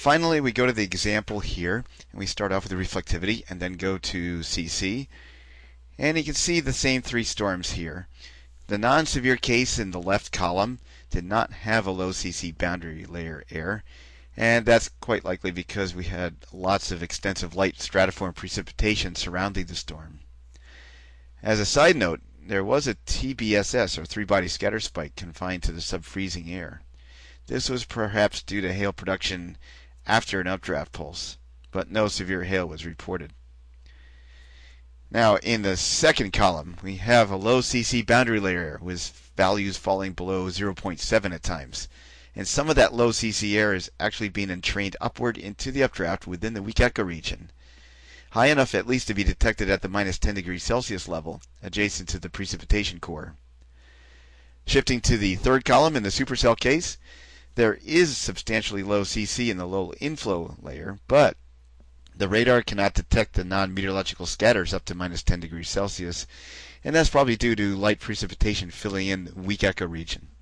Finally, we go to the example here, and we start off with the reflectivity, and then go to CC. And you can see the same three storms here. The non-severe case in the left column did not have a low CC boundary layer error, and that's quite likely because we had lots of extensive light stratiform precipitation surrounding the storm. As a side note, there was a TBSS, or three-body scatter spike, confined to the subfreezing air. This was perhaps due to hail production after an updraft pulse, but no severe hail was reported. Now, in the second column, we have a low CC boundary layer with values falling below 0.7 at times. And some of that low CC air is actually being entrained upward into the updraft within the weak echo region, high enough at least to be detected at the minus 10 degrees Celsius level, adjacent to the precipitation core. Shifting to the third column in the supercell case, there is substantially low CC in the low inflow layer, but the radar cannot detect the non-meteorological scatters up to minus 10 degrees Celsius, and that's probably due to light precipitation filling in the weak echo region.